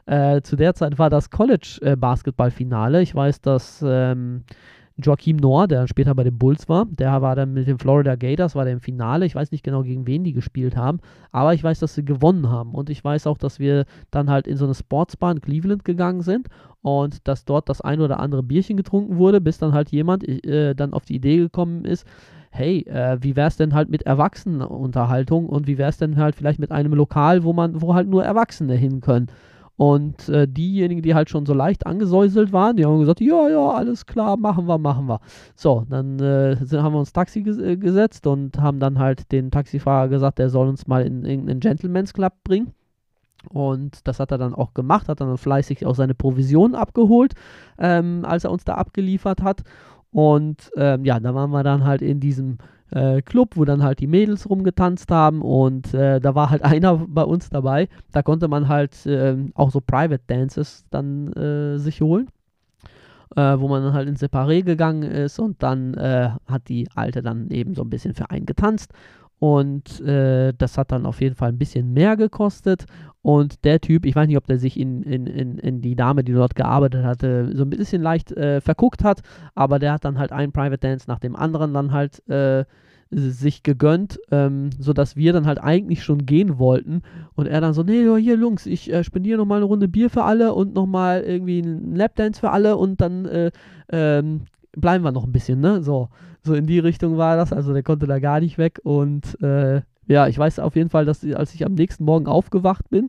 Speaker 1: Zu der Zeit war das College-Basketball-Finale. Ich weiß, dass Joakim Noah, der später bei den Bulls war, der war dann mit den Florida Gators, war der im Finale. Ich weiß nicht genau, gegen wen die gespielt haben, aber ich weiß, dass sie gewonnen haben. Und ich weiß auch, dass wir dann halt in so eine Sportsbar in Cleveland gegangen sind und dass dort das ein oder andere Bierchen getrunken wurde, bis dann halt jemand dann auf die Idee gekommen ist, hey, wie wär's denn halt mit Erwachsenenunterhaltung und wie wär's denn halt vielleicht mit einem Lokal, wo halt nur Erwachsene hin können. Und diejenigen, die halt schon so leicht angesäuselt waren, die haben gesagt, ja, alles klar, machen wir. So, dann haben wir uns Taxi gesetzt und haben dann halt den Taxifahrer gesagt, der soll uns mal in irgendeinen Gentleman's Club bringen. Und das hat er dann auch gemacht, hat dann fleißig auch seine Provision abgeholt, als er uns da abgeliefert hat. Und da waren wir dann halt in diesem Club, wo dann halt die Mädels rumgetanzt haben und da war halt einer bei uns dabei, da konnte man halt auch so Private Dances dann sich holen, wo man dann halt in Separé gegangen ist und dann hat die Alte dann eben so ein bisschen für einen getanzt und das hat dann auf jeden Fall ein bisschen mehr gekostet und der Typ, ich weiß nicht, ob der sich in die Dame, die dort gearbeitet hatte, so ein bisschen leicht verguckt hat, aber der hat dann halt einen Private Dance nach dem anderen dann halt sich gegönnt, sodass wir dann halt eigentlich schon gehen wollten und er dann so, nee, hier Jungs, ich spendiere nochmal eine Runde Bier für alle und nochmal irgendwie einen Lapdance für alle und dann bleiben wir noch ein bisschen, ne, so in die Richtung war das, also der konnte da gar nicht weg und ich weiß auf jeden Fall, dass als ich am nächsten Morgen aufgewacht bin,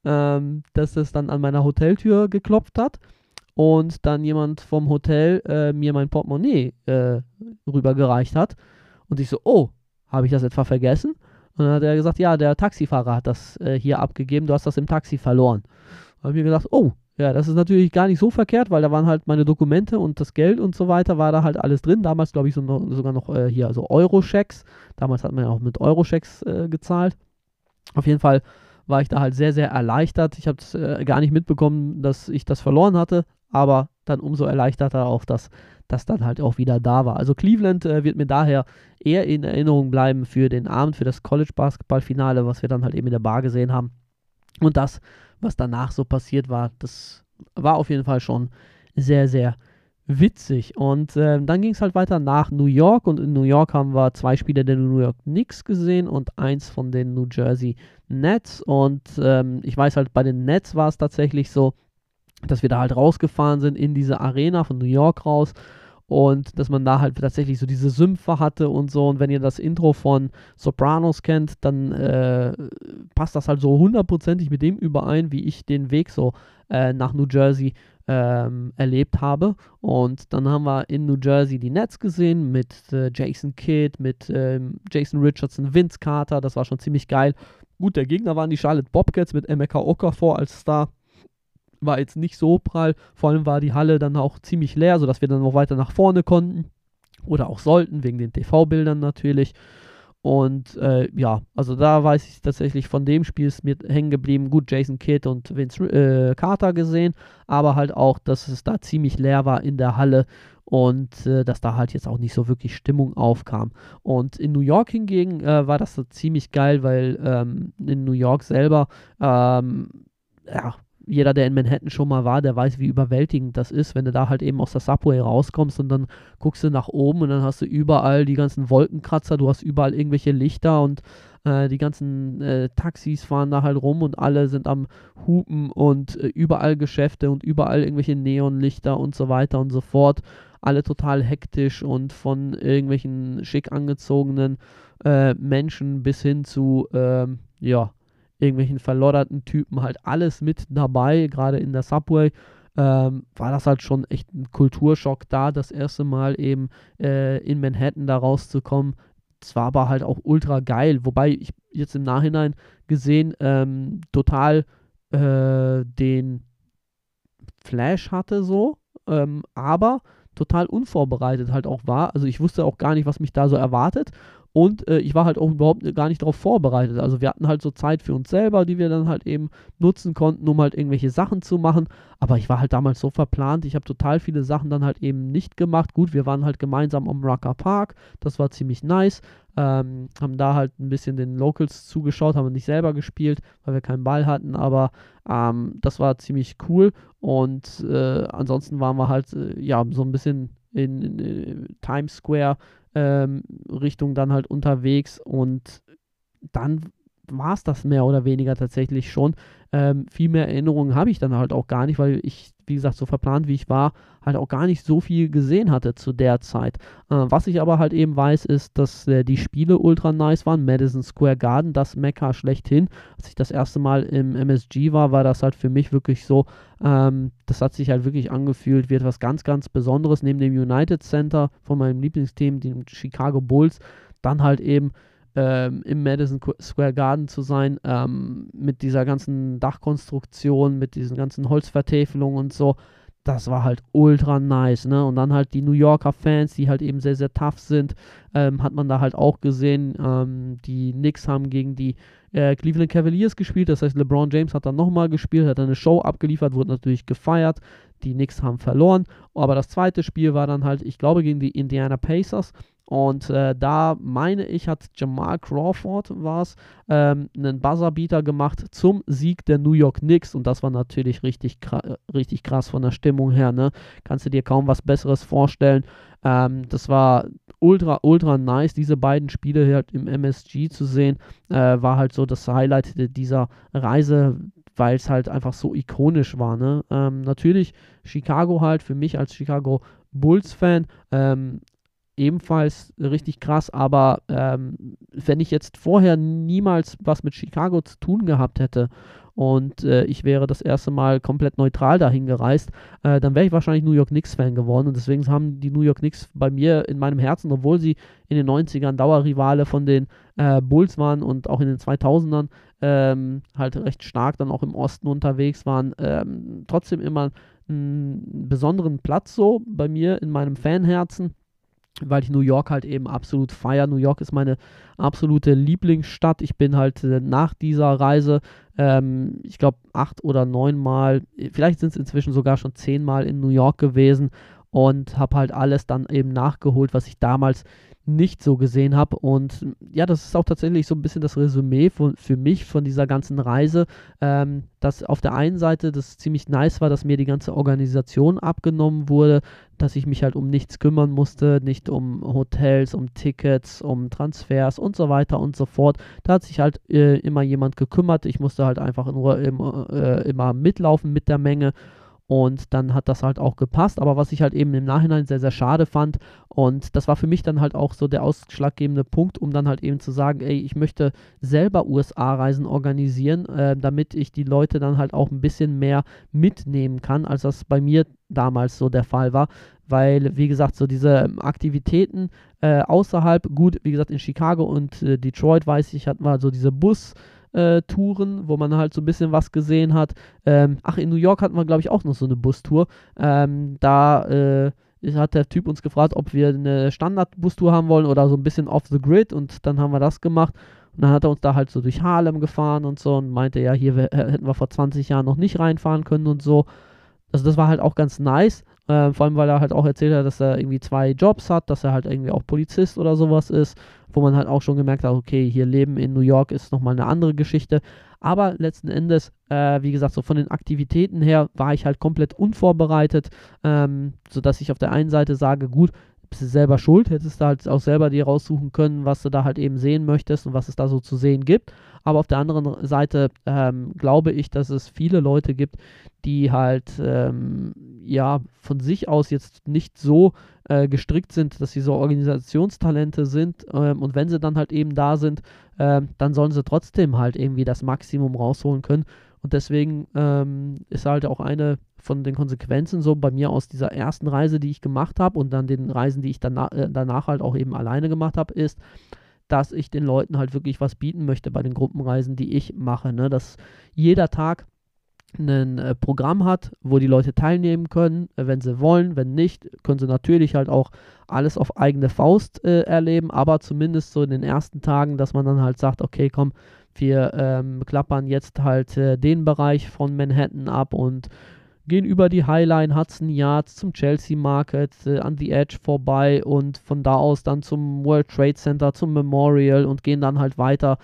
Speaker 1: dass es dann an meiner Hoteltür geklopft hat und dann jemand vom Hotel mir mein Portemonnaie rübergereicht hat. Und ich so, oh, habe ich das etwa vergessen? Und dann hat er gesagt, ja, der Taxifahrer hat das hier abgegeben, du hast das im Taxi verloren. Da habe ich mir gedacht, oh, ja, das ist natürlich gar nicht so verkehrt, weil da waren halt meine Dokumente und das Geld und so weiter, war da halt alles drin. Damals, glaube ich, sogar noch hier so Euro-Schecks. Damals hat man ja auch mit Euro-Schecks gezahlt. Auf jeden Fall war ich da halt sehr, sehr erleichtert. Ich habe gar nicht mitbekommen, dass ich das verloren hatte, aber dann umso erleichterter auch, dass das dann halt auch wieder da war. Also Cleveland wird mir daher eher in Erinnerung bleiben für den Abend, für das College-Basketball-Finale, was wir dann halt eben in der Bar gesehen haben. Und das, was danach so passiert war, das war auf jeden Fall schon sehr, sehr witzig. Und dann ging es halt weiter nach New York. Und in New York haben wir 2 Spiele der New York Knicks gesehen und 1 von den New Jersey Nets. Und ich weiß halt, bei den Nets war es tatsächlich so, dass wir da halt rausgefahren sind in diese Arena von New York raus. Und dass man da halt tatsächlich so diese Sümpfe hatte und so. Und wenn ihr das Intro von Sopranos kennt, dann passt das halt so hundertprozentig mit dem überein, wie ich den Weg so nach New Jersey erlebt habe. Und dann haben wir in New Jersey die Nets gesehen mit Jason Kidd, mit Jason Richardson, Vince Carter. Das war schon ziemlich geil. Gut, der Gegner waren die Charlotte Bobcats mit Emeka Okafor als Star. War jetzt nicht so prall, vor allem war die Halle dann auch ziemlich leer, sodass wir dann noch weiter nach vorne konnten oder auch sollten, wegen den TV-Bildern natürlich. Und ja, also da weiß ich tatsächlich, von dem Spiel ist mir hängen geblieben, gut, Jason Kidd und Vince Carter gesehen, aber halt auch, dass es da ziemlich leer war in der Halle und dass da halt jetzt auch nicht so wirklich Stimmung aufkam. Und in New York hingegen war das so ziemlich geil, weil in New York selber, ja, jeder, der in Manhattan schon mal war, der weiß, wie überwältigend das ist, wenn du da halt eben aus der Subway rauskommst und dann guckst du nach oben und dann hast du überall die ganzen Wolkenkratzer, du hast überall irgendwelche Lichter und die ganzen Taxis fahren da halt rum und alle sind am Hupen und überall Geschäfte und überall irgendwelche Neonlichter und so weiter und so fort. Alle total hektisch und von irgendwelchen schick angezogenen Menschen bis hin zu, ja, irgendwelchen verlodderten Typen, halt alles mit dabei, gerade in der Subway, war das halt schon echt ein Kulturschock da, das erste Mal eben in Manhattan da rauszukommen. Es war aber halt auch ultra geil, wobei ich jetzt im Nachhinein gesehen total den Flash hatte so, aber total unvorbereitet halt auch war. Also ich wusste auch gar nicht, was mich da so erwartet. Und ich war halt auch überhaupt gar nicht darauf vorbereitet. Also wir hatten halt so Zeit für uns selber, die wir dann halt eben nutzen konnten, um halt irgendwelche Sachen zu machen. Aber ich war halt damals so verplant. Ich habe total viele Sachen dann halt eben nicht gemacht. Gut, wir waren halt gemeinsam am Rucker Park. Das war ziemlich nice. Haben da halt ein bisschen den Locals zugeschaut, haben nicht selber gespielt, weil wir keinen Ball hatten. Aber das war ziemlich cool. Und ansonsten waren wir halt ja so ein bisschen in Times Square Richtung dann halt unterwegs und dann war es das mehr oder weniger tatsächlich schon. Viel mehr Erinnerungen habe ich dann halt auch gar nicht, weil ich, wie gesagt, so verplant wie ich war, halt auch gar nicht so viel gesehen hatte zu der Zeit. Was ich aber halt eben weiß, ist, dass die Spiele ultra nice waren. Madison Square Garden, das Mekka schlechthin. Als ich das erste Mal im MSG war das halt für mich wirklich so, das hat sich halt wirklich angefühlt wie etwas ganz, ganz Besonderes. Neben dem United Center von meinem Lieblingsteam, den Chicago Bulls, dann halt eben im Madison Square Garden zu sein, mit dieser ganzen Dachkonstruktion, mit diesen ganzen Holzvertäfelungen und so, das war halt ultra nice, ne? Und dann halt die New Yorker Fans, die halt eben sehr, sehr tough sind, hat man da halt auch gesehen. Die Knicks haben gegen die Cleveland Cavaliers gespielt, das heißt LeBron James hat dann nochmal gespielt, hat dann eine Show abgeliefert, wurde natürlich gefeiert. Die Knicks haben verloren, aber das zweite Spiel war dann halt, ich glaube, gegen die Indiana Pacers. Und da meine ich, hat Jamal Crawford einen Buzzerbeater gemacht zum Sieg der New York Knicks. Und das war natürlich richtig krass von der Stimmung her. Ne? Kannst du dir kaum was Besseres vorstellen. Das war ultra, ultra nice, diese beiden Spiele halt im MSG zu sehen. War halt so das Highlight dieser Reise, weil es halt einfach so ikonisch war. Ne? Natürlich Chicago halt für mich als Chicago Bulls-Fan ebenfalls richtig krass, aber wenn ich jetzt vorher niemals was mit Chicago zu tun gehabt hätte und ich wäre das erste Mal komplett neutral dahin gereist, dann wäre ich wahrscheinlich New York Knicks-Fan geworden. Und deswegen haben die New York Knicks bei mir in meinem Herzen, obwohl sie in den 90ern Dauerrivale von den Bulls waren und auch in den 2000ern halt recht stark dann auch im Osten unterwegs waren, trotzdem immer einen besonderen Platz so bei mir in meinem Fanherzen, weil ich New York halt eben absolut feiere. New York ist meine absolute Lieblingsstadt. Ich bin halt nach dieser Reise, ich glaube 8 oder 9 Mal, vielleicht sind es inzwischen sogar schon 10 Mal in New York gewesen und habe halt alles dann eben nachgeholt, was ich damals nicht so gesehen habe. Und ja, das ist auch tatsächlich so ein bisschen das Resümee für mich von dieser ganzen Reise, dass auf der einen Seite das ziemlich nice war, dass mir die ganze Organisation abgenommen wurde, dass ich mich halt um nichts kümmern musste, nicht um Hotels, um Tickets, um Transfers und so weiter und so fort. Da hat sich halt immer jemand gekümmert. Ich musste halt einfach nur immer mitlaufen mit der Menge. Und dann hat das halt auch gepasst, aber was ich halt eben im Nachhinein sehr, sehr schade fand, und das war für mich dann halt auch so der ausschlaggebende Punkt, um dann halt eben zu sagen, ey, ich möchte selber USA-Reisen organisieren, damit ich die Leute dann halt auch ein bisschen mehr mitnehmen kann, als das bei mir damals so der Fall war, weil, wie gesagt, so diese Aktivitäten außerhalb, gut, wie gesagt, in Chicago und Detroit, weiß ich, hatten wir so diese Touren, wo man halt so ein bisschen was gesehen hat. In New York hatten wir, glaube ich, auch noch so eine Bustour. Da hat der Typ uns gefragt, ob wir eine Standard-Bustour haben wollen oder so ein bisschen off the grid, und dann haben wir das gemacht. Und dann hat er uns da halt so durch Harlem gefahren und so und meinte, ja, hier hätten wir vor 20 Jahren noch nicht reinfahren können und so. Also das war halt auch ganz nice, vor allem weil er halt auch erzählt hat, dass er irgendwie 2 Jobs hat, dass er halt irgendwie auch Polizist oder sowas ist, wo man halt auch schon gemerkt hat, okay, hier leben in New York ist nochmal eine andere Geschichte. Aber letzten Endes, wie gesagt, so von den Aktivitäten her war ich halt komplett unvorbereitet, sodass ich auf der einen Seite sage, gut, bist du selber schuld, hättest du halt auch selber dir raussuchen können, was du da halt eben sehen möchtest und was es da so zu sehen gibt. Aber auf der anderen Seite glaube ich, dass es viele Leute gibt, die halt ja von sich aus jetzt nicht so gestrickt sind, dass sie so Organisationstalente sind, und wenn sie dann halt eben da sind, dann sollen sie trotzdem halt irgendwie das Maximum rausholen können. Und deswegen ist halt auch eine von den Konsequenzen so bei mir aus dieser ersten Reise, die ich gemacht habe, und dann den Reisen, die ich danach halt auch eben alleine gemacht habe, ist, dass ich den Leuten halt wirklich was bieten möchte bei den Gruppenreisen, die ich mache, ne? Dass jeder Tag ein Programm hat, wo die Leute teilnehmen können, wenn sie wollen. Wenn nicht, können sie natürlich halt auch alles auf eigene Faust erleben, aber zumindest so in den ersten Tagen, dass man dann halt sagt, okay, komm, wir klappern jetzt halt den Bereich von Manhattan ab und gehen über die Highline, Hudson Yards zum Chelsea Market, an The Edge vorbei und von da aus dann zum World Trade Center, zum Memorial und gehen dann halt weiter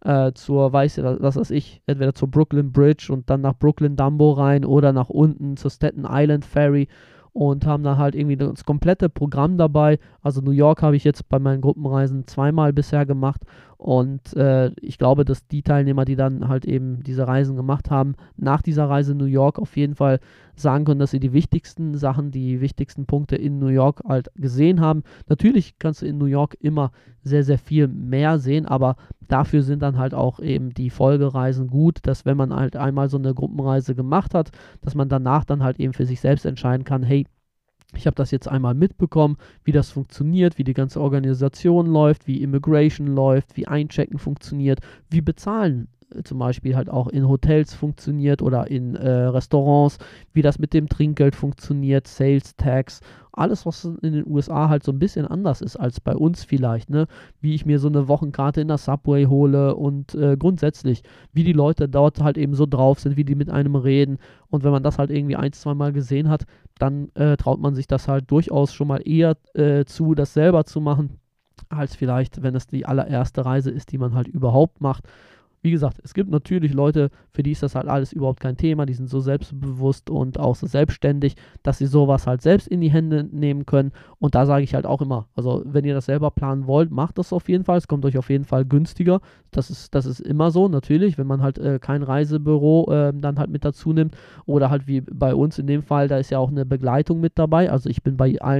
Speaker 1: zur, was weiß ich, entweder zur Brooklyn Bridge und dann nach Brooklyn Dumbo rein oder nach unten zur Staten Island Ferry und haben dann halt irgendwie das komplette Programm dabei. Also New York habe ich jetzt bei meinen Gruppenreisen 2-mal bisher gemacht, und ich glaube, dass die Teilnehmer, die dann halt eben diese Reisen gemacht haben, nach dieser Reise New York auf jeden Fall sagen können, dass sie die wichtigsten Sachen, die wichtigsten Punkte in New York halt gesehen haben. Natürlich kannst du in New York immer sehr, sehr viel mehr sehen, aber dafür sind dann halt auch eben die Folgereisen gut, dass wenn man halt einmal so eine Gruppenreise gemacht hat, dass man danach dann halt eben für sich selbst entscheiden kann, hey, ich habe das jetzt einmal mitbekommen, wie das funktioniert, wie die ganze Organisation läuft, wie Immigration läuft, wie Einchecken funktioniert, wie Bezahlen zum Beispiel halt auch in Hotels funktioniert oder in Restaurants, wie das mit dem Trinkgeld funktioniert, Sales Tax, alles, was in den USA halt so ein bisschen anders ist als bei uns vielleicht, ne? Wie ich mir so eine Wochenkarte in der Subway hole und grundsätzlich, wie die Leute dort halt eben so drauf sind, wie die mit einem reden, und wenn man das halt irgendwie 1-2 Mal gesehen hat, dann traut man sich das halt durchaus schon mal eher zu, das selber zu machen, als vielleicht, wenn es die allererste Reise ist, die man halt überhaupt macht. Wie gesagt, es gibt natürlich Leute, für die ist das halt alles überhaupt kein Thema, die sind so selbstbewusst und auch so selbstständig, dass sie sowas halt selbst in die Hände nehmen können, und da sage ich halt auch immer, also wenn ihr das selber planen wollt, macht das auf jeden Fall, es kommt euch auf jeden Fall günstiger, das ist immer so, natürlich, wenn man halt kein Reisebüro dann halt mit dazu nimmt oder halt wie bei uns in dem Fall, da ist ja auch eine Begleitung mit dabei, also ich bin bei allen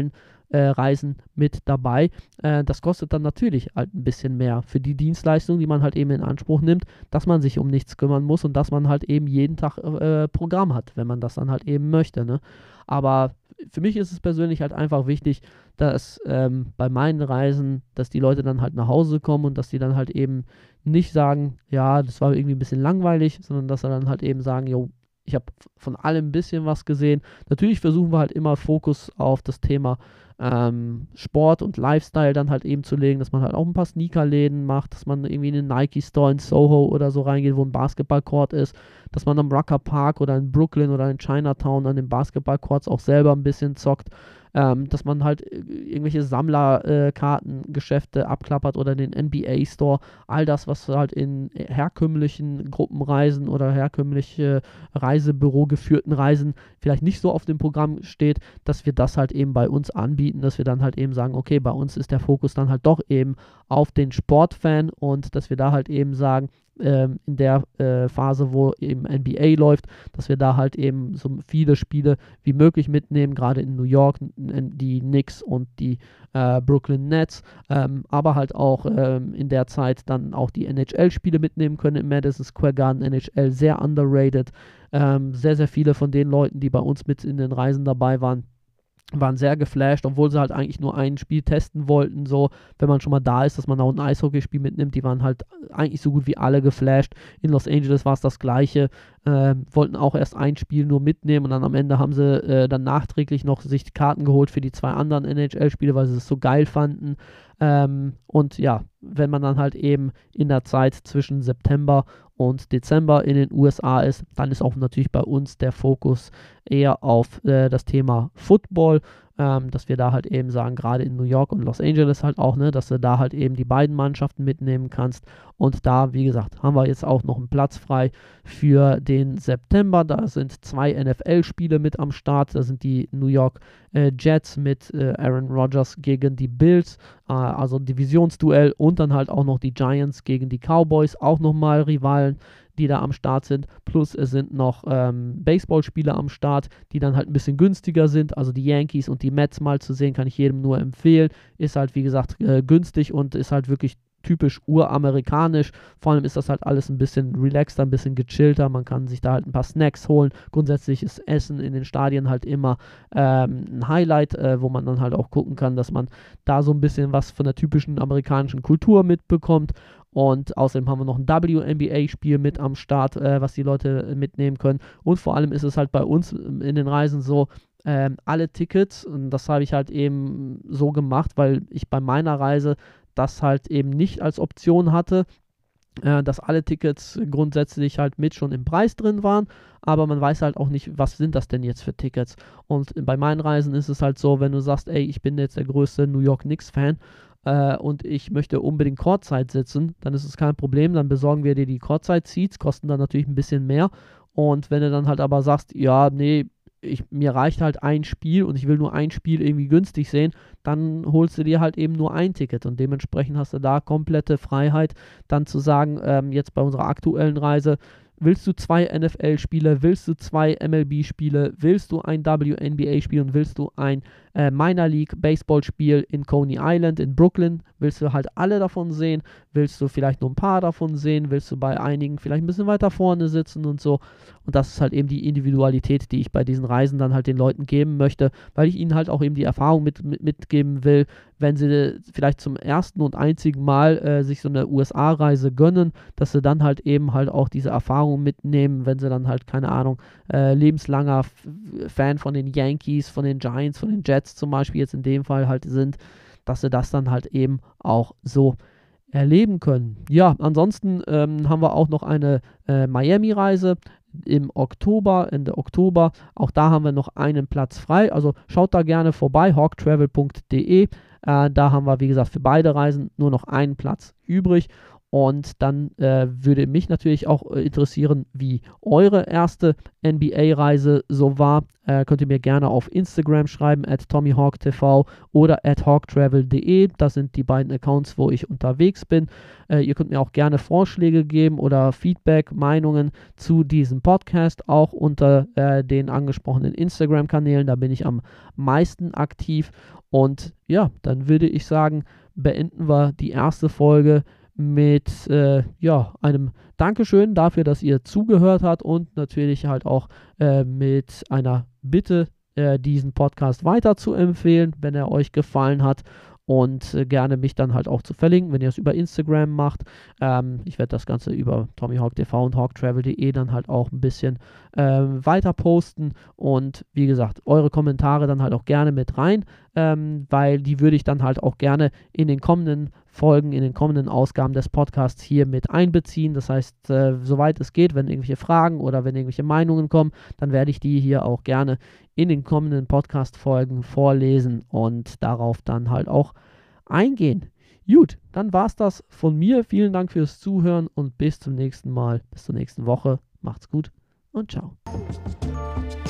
Speaker 1: Reisen mit dabei. Das kostet dann natürlich halt ein bisschen mehr für die Dienstleistung, die man halt eben in Anspruch nimmt, dass man sich um nichts kümmern muss und dass man halt eben jeden Tag Programm hat, wenn man das dann halt eben möchte, ne? Aber für mich ist es persönlich halt einfach wichtig, dass bei meinen Reisen, dass die Leute dann halt nach Hause kommen und dass die dann halt eben nicht sagen, ja, das war irgendwie ein bisschen langweilig, sondern dass sie dann halt eben sagen, jo, ich habe von allem ein bisschen was gesehen. Natürlich versuchen wir halt immer Fokus auf das Thema Sport und Lifestyle dann halt eben zu legen, dass man halt auch ein paar Sneakerläden macht, dass man irgendwie in den Nike Store in Soho oder so reingeht, wo ein Basketballcourt ist, dass man am Rucker Park oder in Brooklyn oder in Chinatown an den Basketballcourts auch selber ein bisschen zockt, dass man halt irgendwelche Sammlerkartengeschäfte abklappert oder den NBA Store, all das, was halt in herkömmlichen Gruppenreisen oder herkömmliche Reisebüro geführten Reisen vielleicht nicht so auf dem Programm steht, dass wir das halt eben bei uns anbieten, dass wir dann halt eben sagen, okay, bei uns ist der Fokus dann halt doch eben auf den Sportfan und dass wir da halt eben sagen, in der Phase, wo eben NBA läuft, dass wir da halt eben so viele Spiele wie möglich mitnehmen, gerade in New York, die Knicks und die Brooklyn Nets, aber halt auch in der Zeit dann auch die NHL-Spiele mitnehmen können im Madison Square Garden. NHL sehr underrated. Sehr, sehr viele von den Leuten, die bei uns mit in den Reisen dabei waren sehr geflasht, obwohl sie halt eigentlich nur ein Spiel testen wollten, so, wenn man schon mal da ist, dass man auch ein Eishockeyspiel mitnimmt, die waren halt eigentlich so gut wie alle geflasht. In Los Angeles war es das Gleiche, wollten auch erst ein Spiel nur mitnehmen und dann am Ende haben sie dann nachträglich noch sich Karten geholt für die 2 anderen NHL-Spiele, weil sie es so geil fanden. Und ja, wenn man dann halt eben in der Zeit zwischen September und Dezember in den USA ist, dann ist auch natürlich bei uns der Fokus eher auf das Thema Football, dass wir da halt eben sagen, gerade in New York und Los Angeles halt auch, ne, dass du da halt eben die beiden Mannschaften mitnehmen kannst. Und da, wie gesagt, haben wir jetzt auch noch einen Platz frei für den September. Da sind 2 NFL-Spiele mit am Start. Da sind die New York Jets mit Aaron Rodgers gegen die Bills, also ein Divisionsduell, und dann halt auch noch die Giants gegen die Cowboys, auch nochmal Rivalen, die da am Start sind. Plus es sind noch Baseballspiele am Start, die dann halt ein bisschen günstiger sind. Also die Yankees und die Mets mal zu sehen, kann ich jedem nur empfehlen. Ist halt, wie gesagt, günstig und ist halt wirklich typisch uramerikanisch. Vor allem ist das halt alles ein bisschen relaxter, ein bisschen gechillter. Man kann sich da halt ein paar Snacks holen. Grundsätzlich ist Essen in den Stadien halt immer ein Highlight, wo man dann halt auch gucken kann, dass man da so ein bisschen was von der typischen amerikanischen Kultur mitbekommt. Und außerdem haben wir noch ein WNBA-Spiel mit am Start, was die Leute mitnehmen können. Und vor allem ist es halt bei uns in den Reisen so, alle Tickets, und das habe ich halt eben so gemacht, weil ich bei meiner Reise das halt eben nicht als Option hatte, dass alle Tickets grundsätzlich halt mit schon im Preis drin waren, aber man weiß halt auch nicht, was sind das denn jetzt für Tickets. Und bei meinen Reisen ist es halt so, wenn du sagst, ey, ich bin jetzt der größte New York Knicks-Fan, und ich möchte unbedingt Courtside sitzen, dann ist es kein Problem, dann besorgen wir dir die Courtside-Seats, kosten dann natürlich ein bisschen mehr. Und wenn du dann halt aber sagst, ja, nee, mir reicht halt ein Spiel und ich will nur ein Spiel irgendwie günstig sehen, dann holst du dir halt eben nur ein Ticket und dementsprechend hast du da komplette Freiheit, dann zu sagen, jetzt bei unserer aktuellen Reise, willst du 2 NFL-Spiele, willst du 2 MLB-Spiele, willst du ein WNBA-Spiel und willst du ein Minor League Baseball-Spiel in Coney Island in Brooklyn, willst du halt alle davon sehen, willst du vielleicht nur ein paar davon sehen, willst du bei einigen vielleicht ein bisschen weiter vorne sitzen und so. Und das ist halt eben die Individualität, die ich bei diesen Reisen dann halt den Leuten geben möchte, weil ich ihnen halt auch eben die Erfahrung mitgeben will, wenn sie vielleicht zum ersten und einzigen Mal sich so eine USA-Reise gönnen, dass sie dann halt eben halt auch diese Erfahrung mitnehmen, wenn sie dann halt, keine Ahnung, lebenslanger Fan von den Yankees, von den Giants, von den Jets zum Beispiel jetzt in dem Fall halt sind, dass sie das dann halt eben auch so erleben können. Ja, ansonsten haben wir auch noch eine Miami-Reise im Oktober, Ende Oktober. Auch da haben wir noch einen Platz frei. Also schaut da gerne vorbei, hawktravel.de. Da haben wir, wie gesagt, für beide Reisen nur noch einen Platz übrig. Und dann würde mich natürlich auch interessieren, wie eure erste NBA-Reise so war. Könnt ihr mir gerne auf Instagram schreiben, @TommyHawkTV oder @hawktravel.de. Das sind die beiden Accounts, wo ich unterwegs bin. Ihr könnt mir auch gerne Vorschläge geben oder Feedback, Meinungen zu diesem Podcast, auch unter den angesprochenen Instagram-Kanälen. Da bin ich am meisten aktiv. Und ja, dann würde ich sagen, beenden wir die erste Folge mit einem Dankeschön dafür, dass ihr zugehört habt und natürlich halt auch mit einer Bitte, diesen Podcast weiter zu empfehlen, wenn er euch gefallen hat und gerne mich dann halt auch zu verlinken, wenn ihr es über Instagram macht. Ich werde das Ganze über TommyHawkTV und hawktravel.de dann halt auch ein bisschen weiter posten und wie gesagt, eure Kommentare dann halt auch gerne mit rein, weil die würde ich dann halt auch gerne in den kommenden Folgen, in den kommenden Ausgaben des Podcasts hier mit einbeziehen. Das heißt, soweit es geht, wenn irgendwelche Fragen oder wenn irgendwelche Meinungen kommen, dann werde ich die hier auch gerne in den kommenden Podcast-Folgen vorlesen und darauf dann halt auch eingehen. Gut, dann war's das von mir. Vielen Dank fürs Zuhören und bis zum nächsten Mal, bis zur nächsten Woche. Macht's gut und ciao.